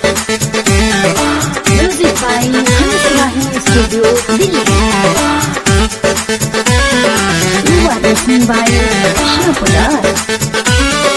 Music by Rahim Studio, Delhi. You are listening by Shivpura.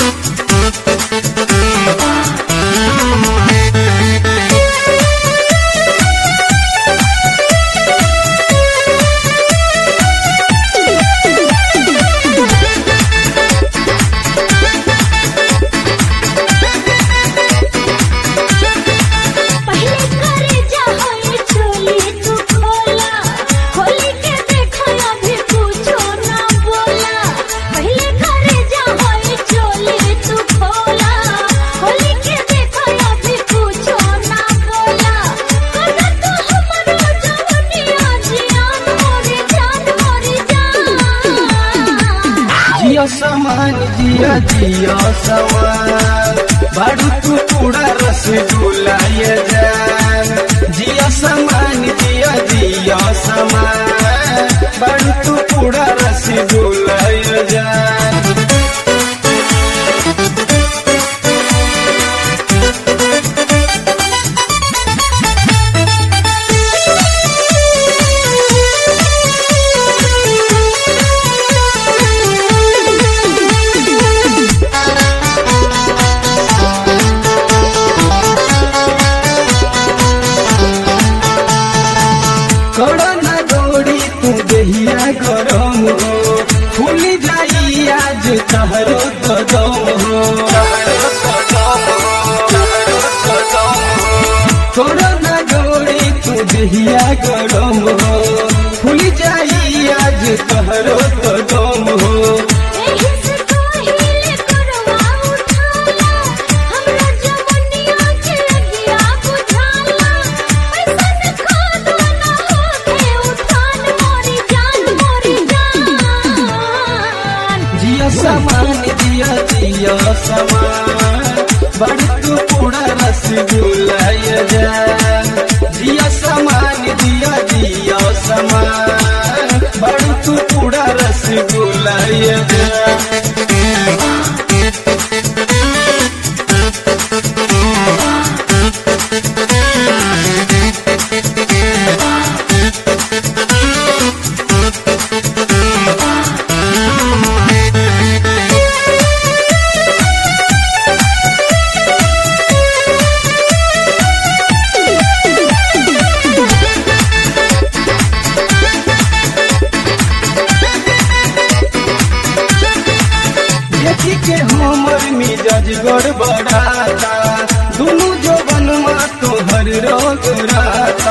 समान दिया दिया समान बारू तू पूरा रसगुल्ला ये जान जिया समान दिया दिया समान बारू तू पूरा रसगुल्ला ये जान करना गोरी तू दहिया गरम हो फूल जाई आज तहरो कदम हो करना गोरी तू दहिया गरम हो फूल जाई आज तहरो कदम हो समान दिया दिया समान बड़ तू पूरा रसगुल्ला ये जान दिया समान दिया दिया समान बड़ तू पूरा रसगुल्ला ये जान के हमर मिजाज गड़बड़ाता दोनों जवन माँ तोहर रोग राता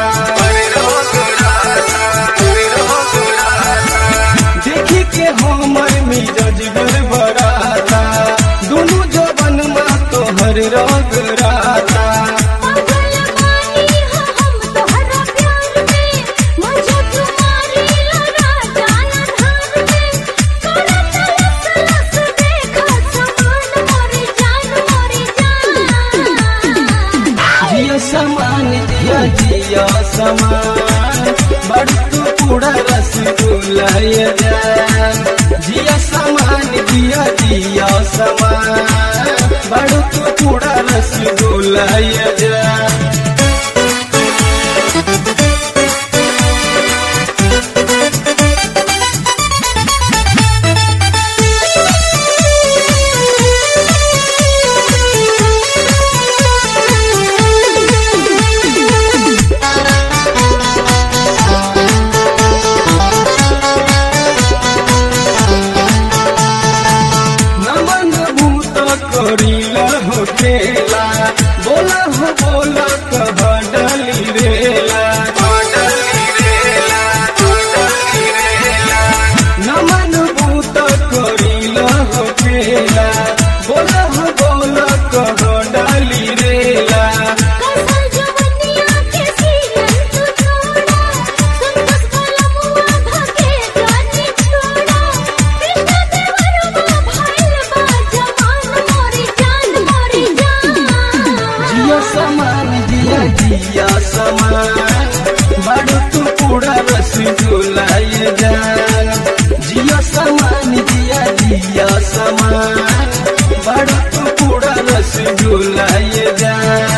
देखी के हमर मिजाज गड़बड़ाता दोनों जवन माँ तोहर रोग राता समान दिया दिया समान बड़ तू पूरा रसगुल्ला ये जान जिया समान दिया दिया समान बड़ तू पूरा रसगुल्ला ये जान करीला हो खेला बोला हो बोला कब डली रेला नमन भूत करीला हो खेला बोला हो बोला कब डली रेला समान दिया दिया समान बड़ तू पूरा रसगुल्ला ये जान जिया समान दिया दिया समान बड़ तू पूरा रसगुल्ला ये जान